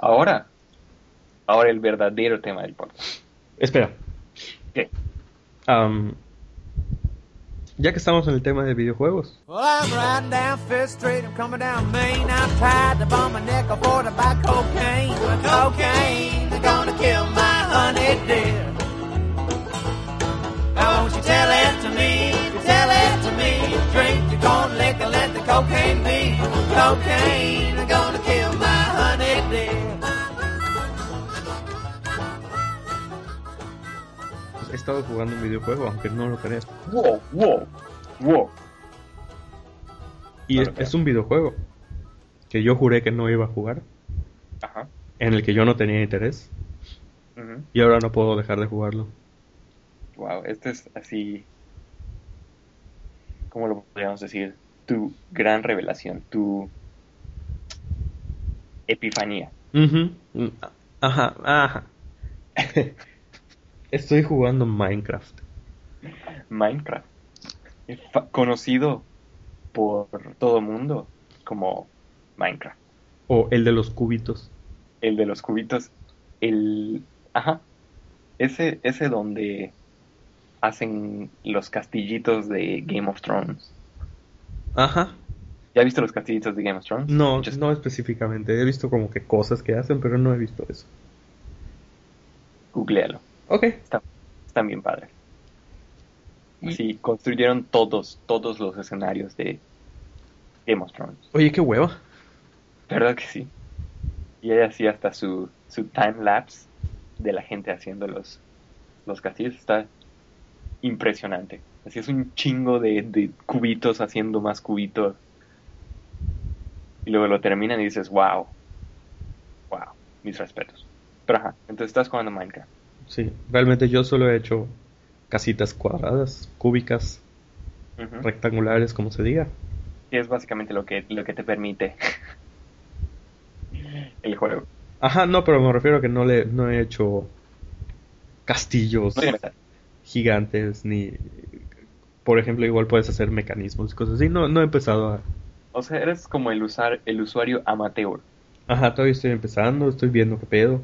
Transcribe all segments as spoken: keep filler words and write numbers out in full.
Ahora, ahora el verdadero tema del podcast. Espera. ¿Qué? Am, ya que estamos en el tema de videojuegos. Well, I'm riding down Fifth Street, I'm coming down Main. I'm tied up on my neck aboard to buy cocaine. Well, cocaine, they're gonna kill my honey dear. Now won't you tell it to me, tell it to me. Drink your corn liquor, let the cocaine be. Cocaine, they're gonna kill my honey dear. He estado jugando un videojuego, aunque no lo creas. Wow, wow, wow. Y No es, lo creo. es un videojuego que yo juré que no iba a jugar, Ajá. en el que yo no tenía interés, Ujú. y ahora no puedo dejar de jugarlo. Wow, este es así, ¿cómo lo podríamos decir? Tu gran revelación, tu epifanía. Ujú. Mm, Ajá, ajá. Estoy jugando Minecraft. Minecraft, fa- conocido por todo el mundo como Minecraft, O el de los cubitos. el de los cubitos, el, ajá, ese, ese donde hacen los castillitos de Game of Thrones. Ajá. ¿Ya has visto los castillitos de Game of Thrones? No, Muchos- no específicamente. He visto como que cosas que hacen, pero no he visto eso. Googlealo, Ok. está, están bien padres. Así construyeron todos, todos los escenarios de Game of Thrones. Oye, qué hueva. ¿Verdad que sí? Y ella hacía hasta su, su time lapse de la gente haciendo los, los castillos. Está impresionante. Así es un chingo de, de cubitos haciendo más cubitos. Y luego lo terminan y dices, wow. Wow, mis respetos. Pero ajá, entonces estás jugando Minecraft. Sí, realmente yo solo he hecho casitas cuadradas, cúbicas, Ujú. rectangulares, como se diga. Y es básicamente lo que, lo que te permite el juego. Ajá, no, pero me refiero a que no le no he hecho castillos No tiene metal. gigantes ni, por ejemplo, igual puedes hacer mecanismos y cosas así. No, no he empezado a. O sea, eres como el, usar, el usuario amateur. Ajá, todavía estoy empezando, estoy viendo qué pedo.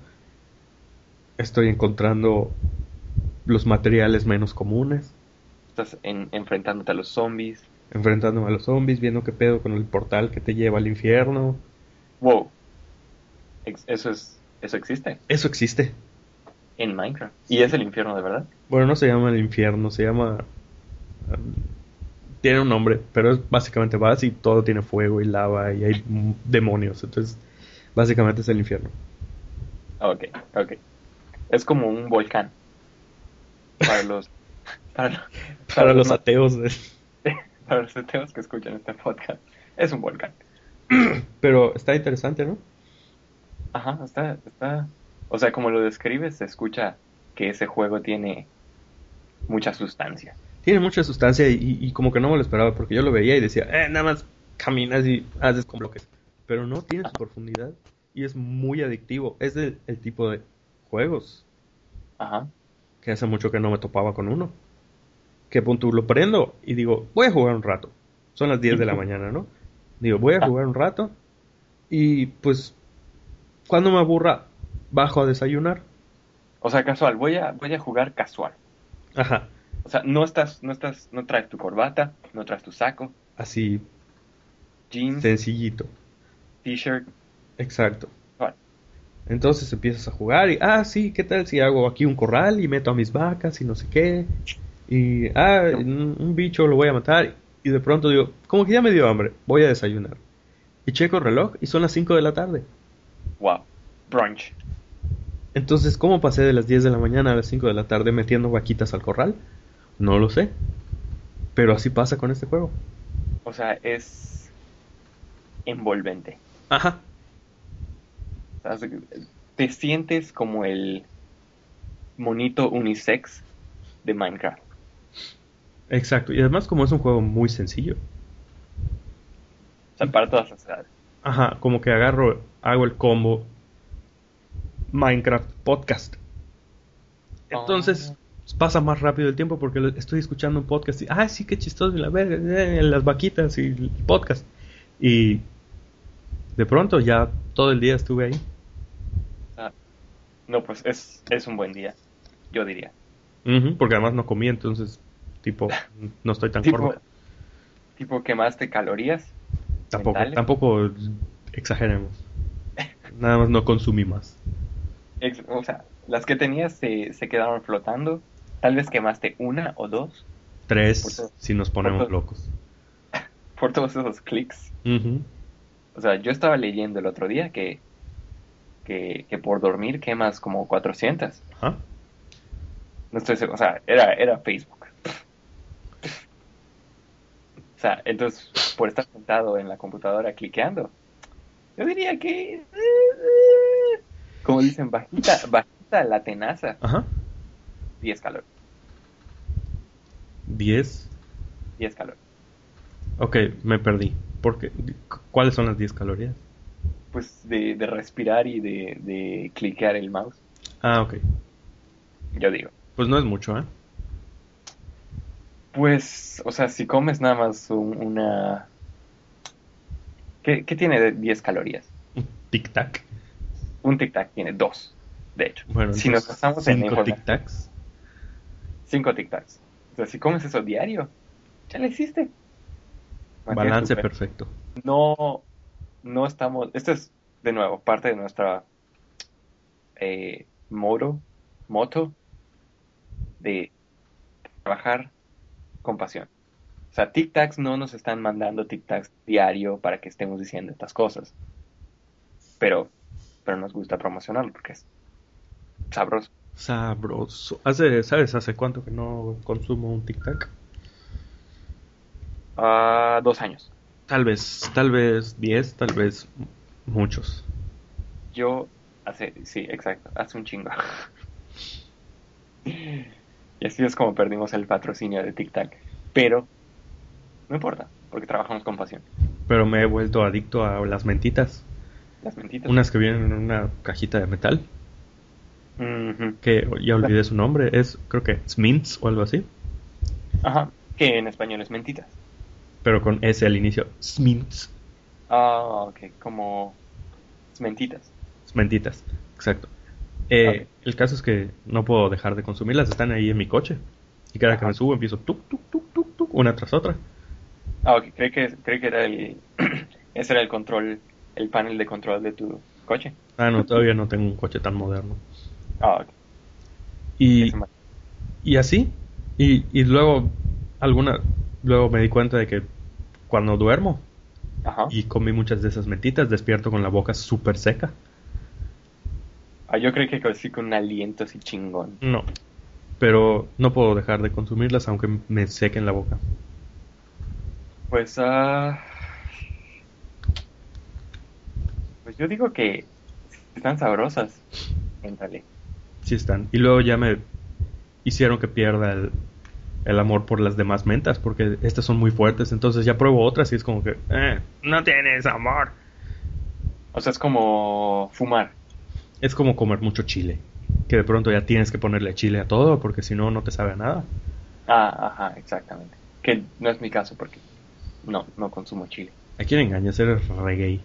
Estoy encontrando los materiales menos comunes, Estás en- enfrentándote a los zombies. enfrentándome a los zombies, viendo qué pedo con el portal que te lleva al infierno. Wow. Ex- Eso es, eso existe Eso existe. en Minecraft. Y es el infierno de verdad. Bueno, no se llama el infierno, se llama... um, tiene un nombre, pero es básicamente vas y todo tiene fuego y lava y hay mm, demonios. Entonces, básicamente es el infierno. Ok, ok. Es como un volcán. Para los, para, lo- Para los no- ateos. eh. para los ateos que escuchan este podcast. Es un volcán. Pero está interesante, ¿no? Ajá, está, está. O sea, como lo describes, se escucha que ese juego tiene mucha sustancia. Tiene mucha sustancia y, y como que no me lo esperaba porque yo lo veía y decía, eh, nada más caminas y haces con bloques. Pero no tiene su profundidad y es muy adictivo. Es el, el tipo de juegos Ajá. que hace mucho que no me topaba con uno. Que punto lo prendo y digo, voy a jugar un rato. Son las diez de la mañana, ¿no? Digo, voy a jugar un rato y pues cuando me aburra bajo a desayunar. O sea, casual, voy a, voy a jugar casual. Ajá, O sea, no estás, no estás, no traes tu corbata, no traes tu saco, así jeans, sencillito. t-shirt, Exacto. casual. Entonces empiezas a jugar y, ah, sí, ¿qué tal si hago aquí un corral y meto a mis vacas y no sé qué? Y, ah, un, un bicho lo voy a matar. Y de pronto digo, como que ya me dio hambre, voy a desayunar. Y checo el reloj y son las cinco de la tarde. Wow. Brunch. Entonces, ¿cómo pasé de las diez de la mañana a las cinco de la tarde metiendo vaquitas al corral? No lo sé. Pero así pasa con este juego. O sea, es envolvente. Ajá. O sea, hace- te sientes como el monito unisex de Minecraft. Exacto. Y además como es un juego muy sencillo. O sea, para todas las edades. Ajá, como que agarro, hago el combo Minecraft Podcast. Entonces pasa más rápido el tiempo porque lo- estoy escuchando un podcast y, ah, sí, qué chistoso, y la verga, eh, las vaquitas y el podcast. Y de pronto ya todo el día estuve ahí. No, pues es, es un buen día, yo diría. Ujú, porque además no comí, entonces, tipo, no estoy tan Tipo, gordo. tipo quemaste calorías Tampoco, mentales. tampoco exageremos. Nada más no consumí más. Ex- o sea, las que tenías se, se quedaron flotando. Tal vez quemaste una o dos por, Tres, to- si nos por, ponemos to- locos. por todos esos clics. Ujú. O sea, yo estaba leyendo el otro día que, que, que por dormir quemas como cuatrocientas. Ajá. No estoy seguro, o sea, era, era Facebook. O sea, entonces, por estar sentado en la computadora cliqueando, yo diría que, eh, como dicen, bajita, bajita la tenaza, Ajá. diez calorías, Diez. diez calorías. Ok, me perdí. Porque, ¿cuáles son las diez calorías? Pues de, de respirar y de, de cliquear el mouse, Ah, ok. yo digo. Pues no es mucho, ¿eh? Pues, o sea, si comes nada más un- una... ¿Qué, qué tiene de diez calorías? Un tic-tac. Un tic-tac tiene dos, de hecho. Bueno, Si nos entonces, basamos en cinco información, tic-tacs. cinco tic-tacs. O sea, si comes eso diario, ya lo hiciste. Mantienes tu Balance peso. perfecto. No, no estamos... Esto es, de nuevo, parte de nuestra eh, moro, moto de trabajar con pasión. O sea, tic-tacs no nos están mandando tic-tacs diario para que estemos diciendo estas cosas. Pero, pero nos gusta promocionarlo porque es sabroso. Sabroso. Hace, ¿sabes hace cuánto que no consumo un tic-tac? Ah, dos años. Tal vez, tal vez diez, tal vez muchos. Yo hace, sí, exacto, hace un chingo. Y así es como perdimos el patrocinio de tic-tac. Pero no importa, porque trabajamos con pasión. Pero me he vuelto adicto a las mentitas. Las mentitas. Unas que vienen en una cajita de metal. Ujú. Que ya olvidé su nombre. Es, creo que Smintz o algo así. Ajá, que en español es mentitas. Pero con S al inicio. Smintz. Ah, ok, como mentitas. Mentitas. Exacto. Eh, Ok. el caso es que no puedo dejar de consumirlas. Están ahí en mi coche. Y cada que Ajá. me subo empiezo tuk, tuk, tuk, tuk, tuk, una tras otra. Ah, ok, creí que, creí que era el... Ese era el control, el panel de control de tu coche. Ah, no, todavía no tengo un coche tan moderno. Ah, ok. Y, Ese ma- y así. Y, y luego, alguna, luego me di cuenta de que cuando duermo Ajá. y comí muchas de esas mentitas, despierto con la boca súper seca. Ah, yo creí que así con un aliento así chingón. No. Pero no puedo dejar de consumirlas aunque me sequen la boca. Pues, ah... Pues yo digo que están sabrosas. Éntrale. Sí están. Y luego ya me hicieron que pierda el, el amor por las demás mentas porque estas son muy fuertes. Entonces ya pruebo otras y es como que, eh, no tienes amor. O sea, es como fumar. Es como comer mucho chile. Que de pronto ya tienes que ponerle chile a todo porque si no, no te sabe a nada. Ah, ajá, exactamente. Que no es mi caso porque no, no consumo chile. ¿A quién engañas? Eres re gay.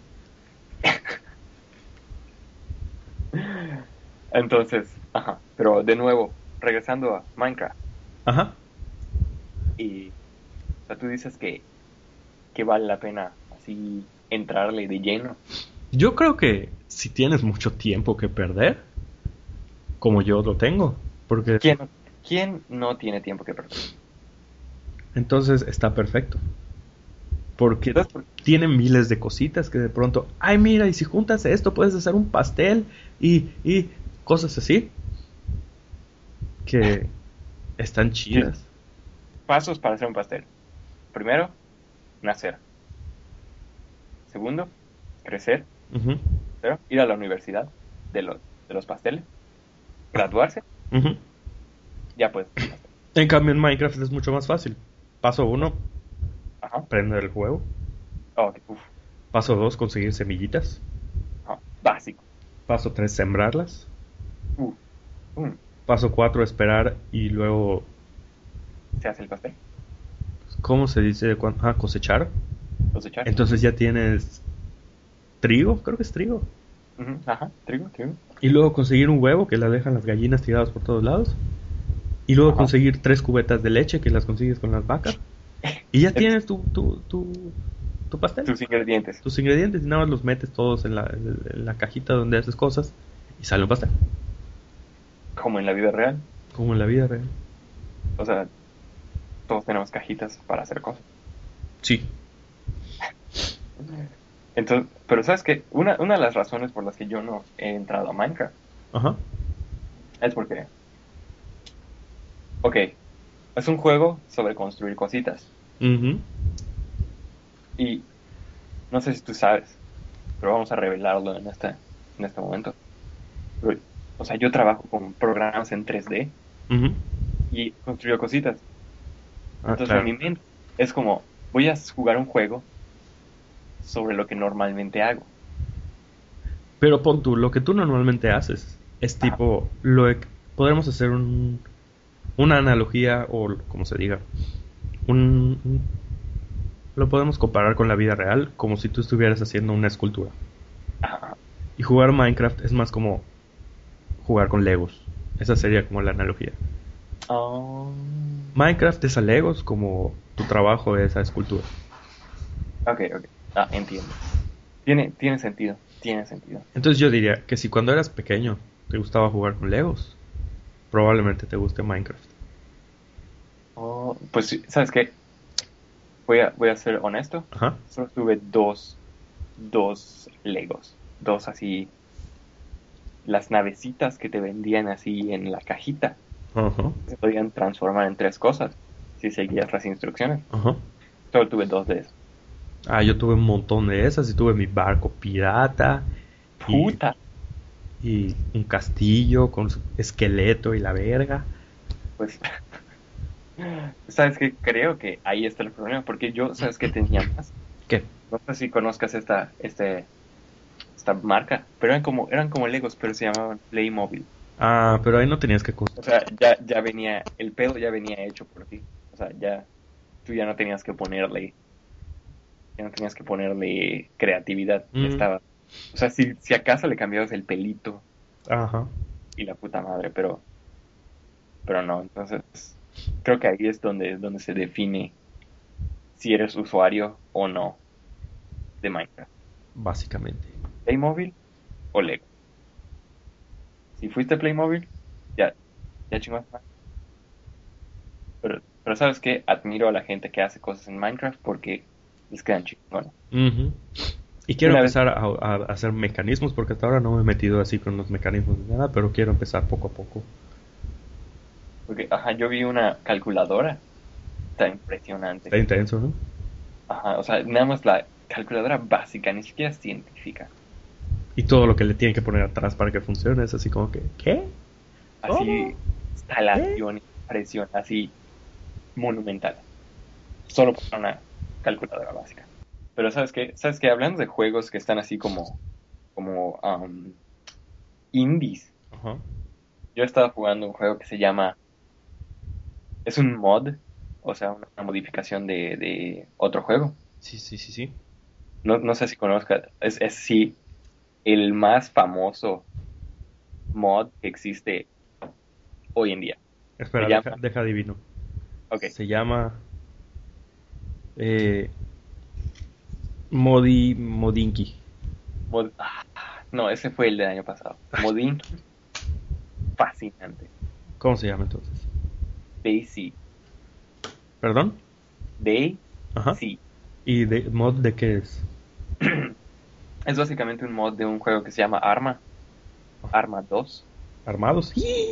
Entonces, ajá. Pero de nuevo, regresando a Minecraft. Ajá. Y, o sea, tú dices que, que vale la pena así entrarle de lleno. Yo creo que si tienes mucho tiempo que perder, como yo lo tengo, porque ¿Quién, quién no tiene tiempo que perder? entonces está perfecto. Porque Entonces, ¿por- tiene miles de cositas que de pronto, ay mira, y si juntas esto puedes hacer un pastel y, y cosas así que están chidas. Pasos para hacer un pastel. Primero, nacer. Segundo, crecer. Ujú, Tercero, ir a la universidad de los, de los pasteles. Graduarse. ujú. Ya pues. En cambio en Minecraft es mucho más fácil. Paso uno, Ajá. prender el juego. Oh, ok, uf. Paso dos, conseguir semillitas. Ajá. Básico. Paso tres, sembrarlas. Uh. Mm. Paso cuatro, esperar y luego, Se hace el pastel. ¿cómo se dice? cuan- Ah, cosechar. Cosechar. Entonces ya tienes trigo, creo que es trigo. Ujú, ajá, trigo, trigo. Y luego conseguir un huevo que la dejan las gallinas tiradas por todos lados. Y luego Ajá. conseguir tres cubetas de leche que las consigues con las vacas. Y ya Es- tienes tu, tu, tu, tu pastel. Tus ingredientes. Tus ingredientes y nada más los metes todos en la, en la cajita donde haces cosas y sale un pastel. Como en la vida real. Como en la vida real. O sea, todos tenemos cajitas para hacer cosas. Sí. Entonces, pero ¿sabes qué? Una, una de las razones por las que yo no he entrado a Minecraft Ajá. es porque, ok, es un juego sobre construir cositas. Ujú. Y no sé si tú sabes, pero vamos a revelarlo en este, en este momento. Pero, o sea, yo trabajo con programas en tres D Ujú. y construyo cositas. Ah, Entonces claro. en mi mente es como, voy a jugar un juego sobre lo que normalmente hago. Pero pon tú, lo que tú normalmente haces es Ajá. tipo, lo e- podremos hacer un, una analogía o como se diga, un, un- lo podemos comparar con la vida real como si tú estuvieras haciendo una escultura. Ajá. Y jugar Minecraft es más como jugar con Legos. Esa sería como la analogía. Oh. Minecraft es a Legos como tu trabajo es a escultura. Ok, ok. Ah, entiendo. Tiene, tiene sentido, tiene sentido. Entonces yo diría que si cuando eras pequeño te gustaba jugar con Legos, probablemente te guste Minecraft. Oh, pues, sí, ¿sabes qué? Voy a, voy a ser honesto. Ajá. Solo tuve dos, dos Legos. Dos así, las navecitas que te vendían así en la cajita. Ajá. Se podían transformar en tres cosas si seguías las instrucciones. Ajá. Solo tuve dos de esos. Ah, yo tuve un montón de esas y tuve mi barco pirata y, Puta. y un castillo con su esqueleto y la verga. Pues, ¿sabes qué? Creo que ahí está el problema, porque yo, ¿sabes qué tenía más? ¿Qué? No sé si conozcas esta, este, esta marca, pero eran como, eran como Legos, pero se llamaban Playmobil. Ah, pero ahí no tenías que... O sea, ya, ya venía, el pedo ya venía hecho por ti. O sea, ya, tú ya no tenías que ponerle, ya no tenías que ponerle creatividad, ya Mm, estaba. O sea, si, si acaso le cambiabas el pelito ajá. y la puta madre, pero, pero no, entonces, creo que ahí es donde, donde se define si eres usuario o no de Minecraft. Básicamente. Playmobil o Lego. Si fuiste Playmobil, ya, ya chingaste más. Pero, pero ¿sabes qué? Admiro a la gente que hace cosas en Minecraft porque les quedan chingones. Ujú. Y quiero Una vez, empezar a, a hacer mecanismos porque hasta ahora no me he metido así con los mecanismos de nada, pero quiero empezar poco a poco. porque, ajá, yo vi una calculadora, está impresionante. Está intenso, ¿no? Ajá, o sea, nada más la calculadora básica, ni siquiera científica. Y todo lo que le tienen que poner atrás para que funcione es así como que, ¿qué? Así, ¿Cómo? ¿Qué? instalación y presión, así, monumental. Solo para una calculadora básica. Pero ¿sabes qué? ¿Sabes qué? Hablando de juegos que están así como, como, um, indies. Ajá. Yo he estado jugando un juego que se llama, es un mod, o sea, una, una modificación de, de otro juego. Sí, sí, sí, sí. No, no sé si conozcas, es, es sí, el más famoso mod que existe hoy en día. Espera, Se deja, llama, deja adivino. ok, Se llama eh, Modi Modinki. mod, ah, no, ese fue el del año pasado. Modinki, fascinante. ¿Cómo se llama entonces? Daisy, ¿Perdón? Ajá. Daisy. ¿Y de mod de qué es? Es básicamente un mod de un juego que se llama Arma, Arma dos, ¿Armados?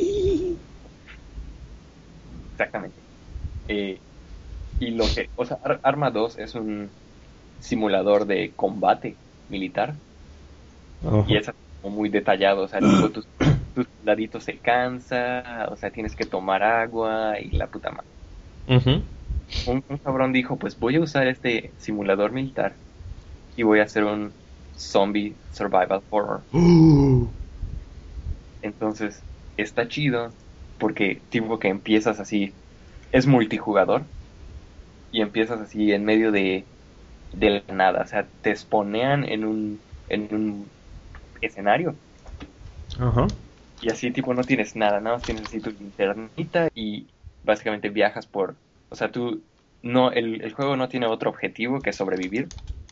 exactamente. Eh, y lo que, o sea, Ar- Arma dos es un simulador de combate militar Ajá. y es así como muy detallado, o sea, tipo tus, tus soldaditos se cansa, o sea, tienes que tomar agua y la puta madre. Ujú. Un, un cabrón dijo, pues voy a usar este simulador militar y voy a hacer un zombie survival horror. Uh, Entonces, está chido porque tipo que empiezas así, es multijugador y empiezas así en medio de, de la nada, o sea, te spawnean en un, en un escenario. Ajá. Y así tipo no tienes nada, nada más tienes así tu linternita y básicamente viajas por... O sea, tú... No, el, el juego no tiene otro objetivo que sobrevivir.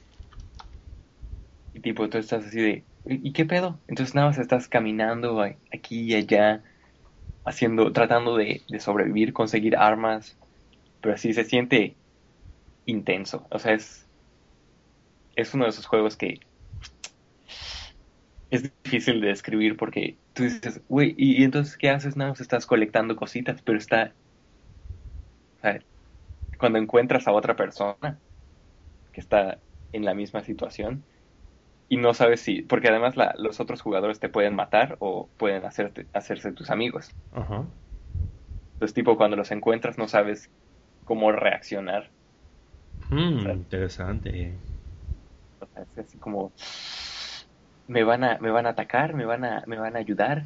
Y tipo, tú estás así de... ¿Y, y qué pedo? Entonces nada más estás caminando a- aquí y allá, haciendo, tratando de, de sobrevivir, conseguir armas. Pero así se siente intenso. O sea, es, es uno de esos juegos que es difícil de describir porque tú dices, güey, ¿y, y entonces qué haces? Nada más estás colectando cositas, pero está... O sea, cuando encuentras a otra persona que está en la misma situación y no sabes si, porque además la- los otros jugadores te pueden matar o pueden hacerte, hacerse tus amigos. Ajá. Entonces, tipo, cuando los encuentras no sabes cómo reaccionar. O Mm, sea, interesante. o sea, es así como, me van a, me van a atacar, me van a, me van a ayudar.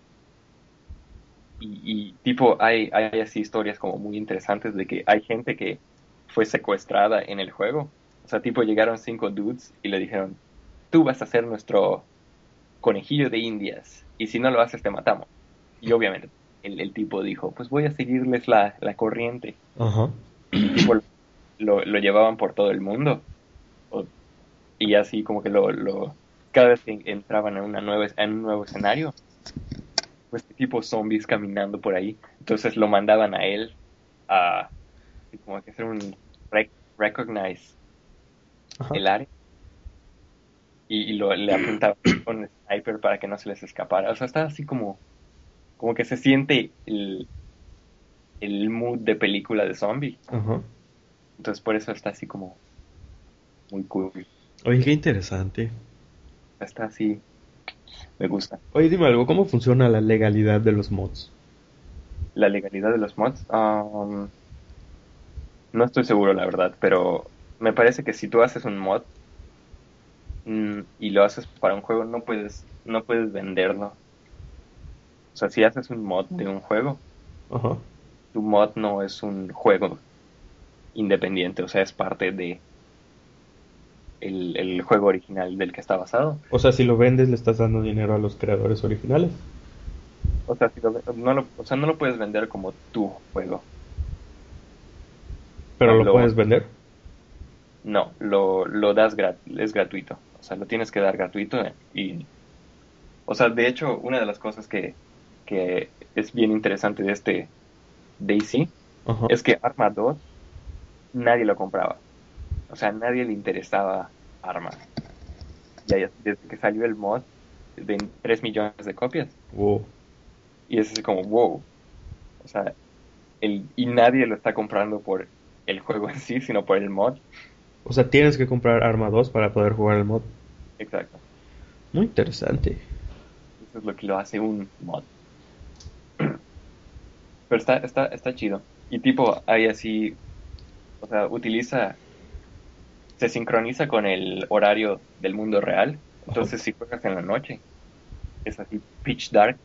Y, y, tipo, hay, hay así historias como muy interesantes de que hay gente que fue secuestrada en el juego. O sea, tipo, llegaron cinco dudes y le dijeron, tú vas a ser nuestro conejillo de indias, y si no lo haces te matamos. Y obviamente el, el tipo dijo, pues voy a seguirles la, la corriente. Ajá. Y tipo lo, lo llevaban por todo el mundo. O- y así como que lo, lo cada vez que entraban en una nueva, en un nuevo escenario, pues tipo zombies caminando por ahí. Entonces lo mandaban a él a así como que hacer un rec- recognize Ajá. el área y, y lo, le apuntaban con el sniper para que no se les escapara. O sea, está así como, como que se siente el, el mood de película de zombie. Ajá. Entonces por eso está así como muy cool. Oye, qué interesante. Está así, me gusta. Oye, dime algo, ¿cómo funciona la legalidad de los mods? La legalidad de los mods, um, no estoy seguro la verdad, pero me parece que si tú haces un mod mm, y lo haces para un juego, no puedes, no puedes venderlo. O sea, si haces un mod de un juego, Ajá. tu mod no es un juego independiente, o sea, es parte de el, el juego original del que está basado. O sea, si lo vendes, le estás dando dinero a los creadores originales. O sea, si lo ve- no lo, o sea, no lo puedes vender como tu juego. O Pero sea, lo lo, puedes vender. no, lo, lo das grat- es gratuito. O sea, lo tienes que dar gratuito y, o sea, de hecho, una de las cosas que, que es bien interesante de este DayZ Ajá. es que Arma dos nadie lo compraba. O sea, nadie le interesaba Arma. Y ahí, desde que salió el mod, ven tres millones de copias. Wow. Y es así como, wow. O sea, el, y nadie lo está comprando por el juego en sí, sino por el mod. O sea, tienes que comprar Arma dos para poder jugar el mod. Exacto. Muy interesante. Eso es lo que lo hace un mod. Pero está, está, está chido. Y tipo, hay así, o sea, utiliza, se sincroniza con el horario del mundo real. Ajá. Entonces, si juegas en la noche, es así pitch dark.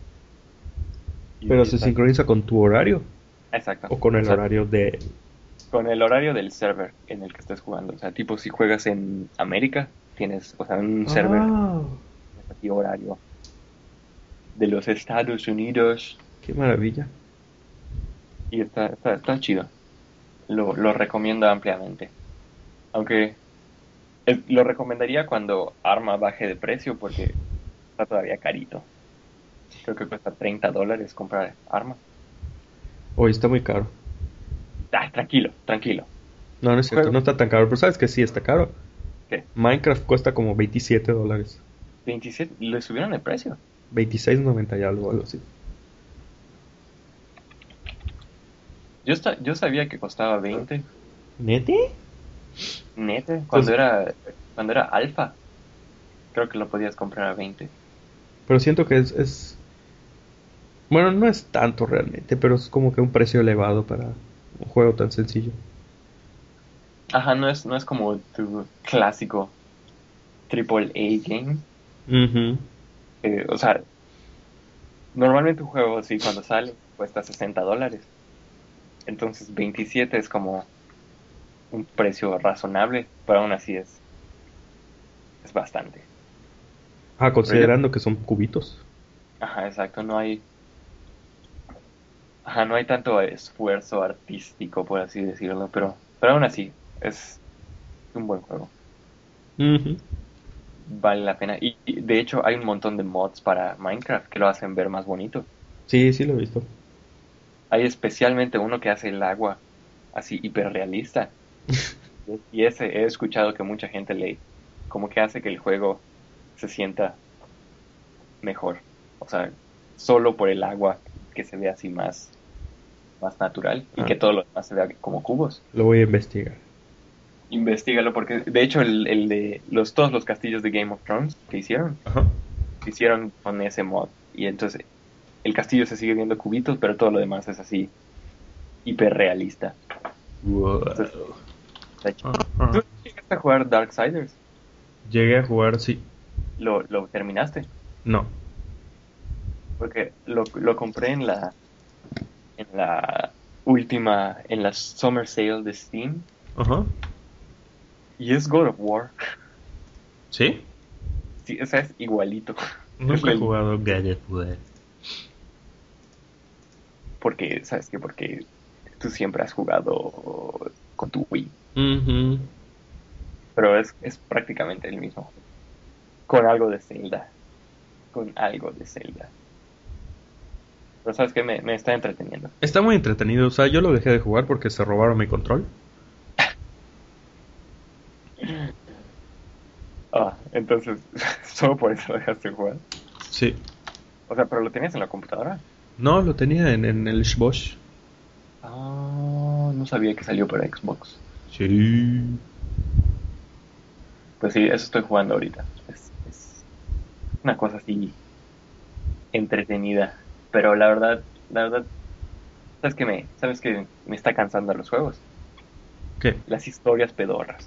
Y, Pero y se está, sincroniza con tu horario exacto. o con O el sea, horario de... con el horario del server en el que estés jugando. O sea, tipo, si juegas en América, tienes, o sea, un server, Ah, tienes así horario de los Estados Unidos. qué maravilla. Y está, está, está chido. Lo, lo recomiendo ampliamente. Aunque eh, lo recomendaría cuando Arma baje de precio porque está todavía carito. Creo que cuesta treinta dólares comprar Arma. Hoy está muy caro. Ah, tranquilo, tranquilo. No, no es cierto, Juego, no está tan caro, pero sabes que sí está caro. ¿qué? Minecraft cuesta como veintisiete dólares. veintisiete, le subieron el precio. veintiséis noventa y algo, algo así. Yo, esta- yo sabía que costaba veinte ¿Nete? neta, Pues, cuando era, cuando era alfa. Creo que lo podías comprar a veinte. pero siento que es, es... Bueno, no es tanto realmente, pero es como que un precio elevado para un juego tan sencillo. Ajá, no es, no es como tu clásico triple A game. Ujú. Eh, o sea, normalmente un juego así cuando sale cuesta sesenta dólares. Entonces veintisiete es como un precio razonable, pero aún así es, es bastante. Ah, considerando que son cubitos. Ajá, exacto, no hay... Ajá, no hay tanto esfuerzo artístico, por así decirlo, pero, pero aún así, es un buen juego. Ujú. Vale la pena. Y, y, de hecho hay un montón de mods para Minecraft que lo hacen ver más bonito. Sí, sí lo he visto. Hay especialmente uno que hace el agua así hiperrealista. Y ese he escuchado que mucha gente le... como que hace que el juego se sienta mejor. O sea, solo por el agua que se ve así más, más natural y Ah. que todo lo demás se vea como cubos. Lo voy a investigar. Investígalo porque de hecho el, el de los todos los castillos de Game of Thrones que hicieron, Ajá. se hicieron con ese mod y entonces el castillo se sigue viendo cubitos, pero todo lo demás es así hiperrealista. Wow. Entonces, está chido. Ajá. ¿Tú llegaste a jugar Darksiders? Llegué a jugar, sí. ¿Lo, lo terminaste? No. Porque lo, lo compré en la en la última, en la Summer Sale de Steam Ajá. y es God of War. ¿Sí? Sí, o sea, es igualito. Nunca he el- jugado God of War. Porque, ¿sabes qué? Porque tú siempre has jugado con tu Wii. Ujú. Pero es, es prácticamente el mismo. Con algo de Zelda. Con algo de Zelda. Pero ¿sabes qué? Me, me está entreteniendo. Está muy entretenido. O sea, yo lo dejé de jugar porque se robaron mi control. Ah, entonces, solo por eso dejaste de jugar. Sí. O sea, pero lo tenías en la computadora. No, lo tenía en, en el Xbox. Ah, no sabía que salió para Xbox. Sí. Pues sí, eso estoy jugando ahorita. Es, es una cosa así entretenida. Pero la verdad, la verdad, ¿sabes qué me, sabes que me está cansando los juegos? ¿Qué? Las historias pedorras.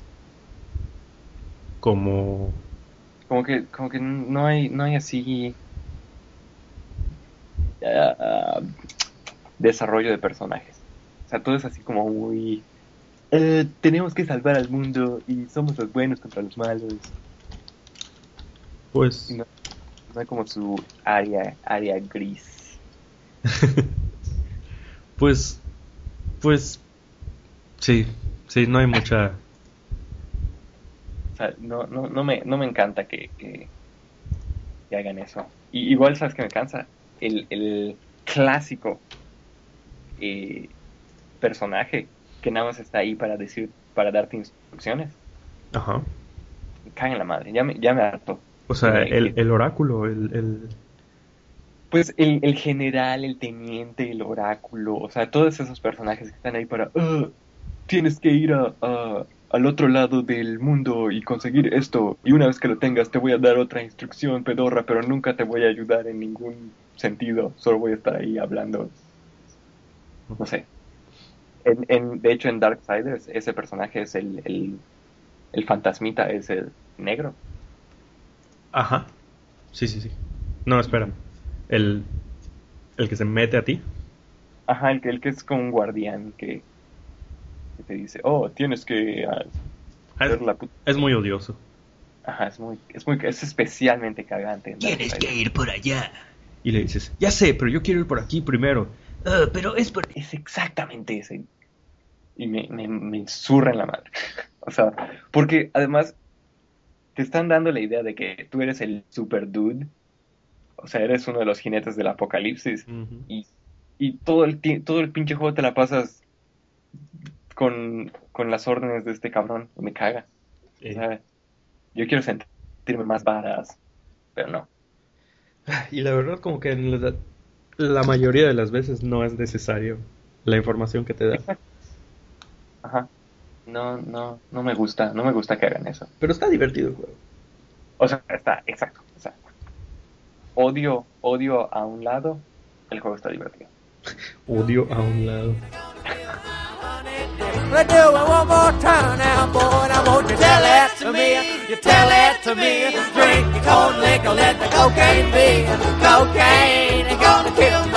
Como... Como que, como que no hay, no hay así ah, desarrollo de personajes. O sea, todo es así como muy eh, tenemos que salvar al mundo y somos los buenos contra los malos. Pues... Y no, no hay como su área, área gris. Pues... Pues... Sí. Sí, no hay mucha... O sea, no, no, no me, no me encanta que, que, que hagan eso. Y igual, ¿sabes qué me cansa? El, el clásico eh, personaje que nada más está ahí para decir, para darte instrucciones. Ajá. Me caga en la madre, ya me, ya me hartó. O sea, Me- el, el oráculo, el... el... Pues el, el general, el teniente, el oráculo, o sea, todos esos personajes que están ahí para... "Ah, tienes que ir a, a- al otro lado del mundo y conseguir esto, y una vez que lo tengas te voy a dar otra instrucción pedorra, pero nunca te voy a ayudar en ningún sentido, solo voy a estar ahí hablando, no sé. En, en- de hecho, en Darksiders, ese personaje es el, el, el fantasmita, es el negro. Ajá. Sí, sí, sí. No, espera. El... El que se mete a ti. Ajá, el que, el que es como un guardián que, que te dice, oh, tienes que ah, Es, hacer la puta. es muy odioso. Ajá, es muy, es muy, es especialmente cagante. en Tienes Darksiders. que ir por allá. Y le dices, ya sé, pero yo quiero ir por aquí primero. Ah, pero es por... Es exactamente ese. Y me, me, me zurra en la madre. O sea, porque además te están dando la idea de que tú eres el super dude. O sea, eres uno de los jinetes del apocalipsis. Ujú. Y, y todo el ti- todo el pinche juego te la pasas con, con las órdenes de este cabrón. Y me caga. O Eh, sea, yo quiero sentirme más badass. Pero no. Y la verdad como que en la, la mayoría de las veces no es necesario la información que te da. Ajá. No, no, no me gusta. No me gusta que hagan eso. Pero está divertido el juego. O sea, está, exacto. O sea, odio, odio a un lado, el juego está divertido. Odio a un lado. Let's do it one more time now, boy. And I want you to tell it to me. You tell it to me. Drink your corn liquor, let the cocaine be. Cocaine ain't gonna kill me.